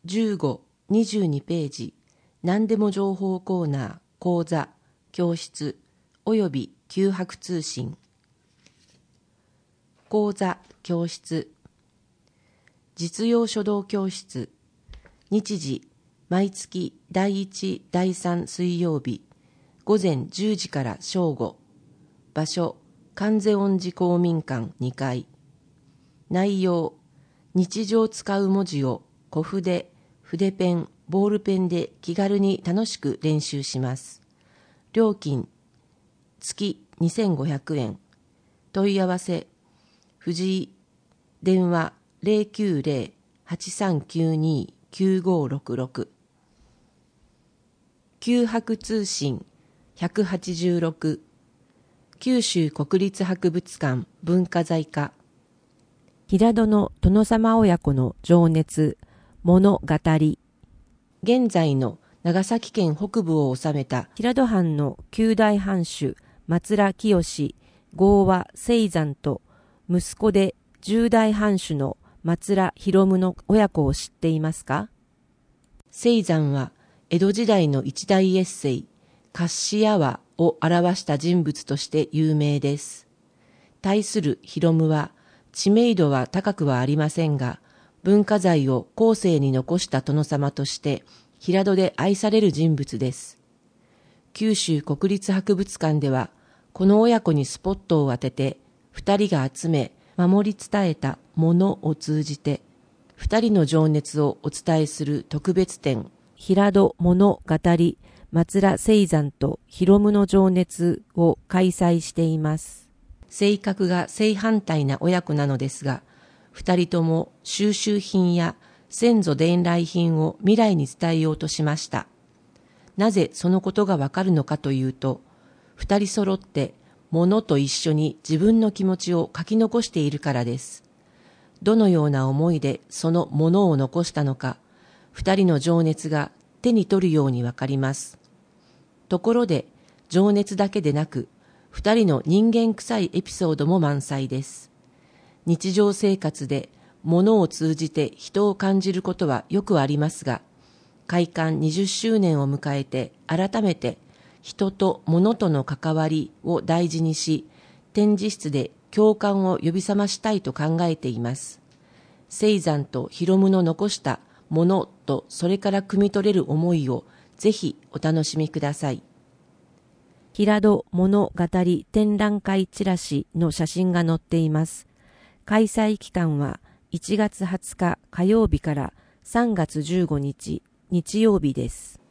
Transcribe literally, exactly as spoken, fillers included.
じゅうご、にじゅうにページ、何でも情報コーナー、講座、教室、および九博通信。講座、教室。実用書道教室。日時、毎月だいいち、だいさん水曜日、午前じゅうじから正午。場所、観世音寺公民館にかい。内容、日常使う文字を小筆、筆ペン、ボールペンで気軽に楽しく練習します。料金、月にせんごひゃくえん。問い合わせ、藤井、電話 ゼロきゅうゼロ はちさんきゅうに きゅうごろくろく。九博通信ひゃくはちじゅうろく。九州国立博物館文化財課。 平戸の殿様親子の情熱物語。 現在の長崎県北部を治めた平戸藩の九代藩主松良清、豪和青山と息子で十代藩主の松良広夢の親子を知っていますか？ 青山は江戸時代の一大エッセイ、カッシヤワを表した人物として有名です。対する広夢は知名度は高くはありませんが、文化財を後世に残した殿様として平戸で愛される人物です。九州国立博物館では、この親子にスポットを当てて、二人が集め、守り伝えたものを通じて、二人の情熱をお伝えする特別展、 平戸物語松良青山と広夢の情熱を開催しています。 性格が正反対な親子なのですが、二人とも収集品や先祖伝来品を未来に伝えようとしました。なぜそのことがわかるのかというと、二人揃って物と一緒に自分の気持ちを書き残しているからです。どのような思いでその物を残したのか、二人の情熱が手に取るようにわかります。ところで、情熱だけでなく、二人の人間臭いエピソードも満載です。日常生活で物を通じて人を感じることはよくありますが、開館にじゅっしゅうねんを迎えて改めて人と物との関わりを大事にし、展示室で共感を呼び覚ましたいと考えています。青山と広夢の残したものとそれから汲み取れる思いをぜひお楽しみください。 平戸物語展覧会チラシの写真が載っています。開催期間はいちがつはつか火曜日からさんがつじゅうごにち日曜日です。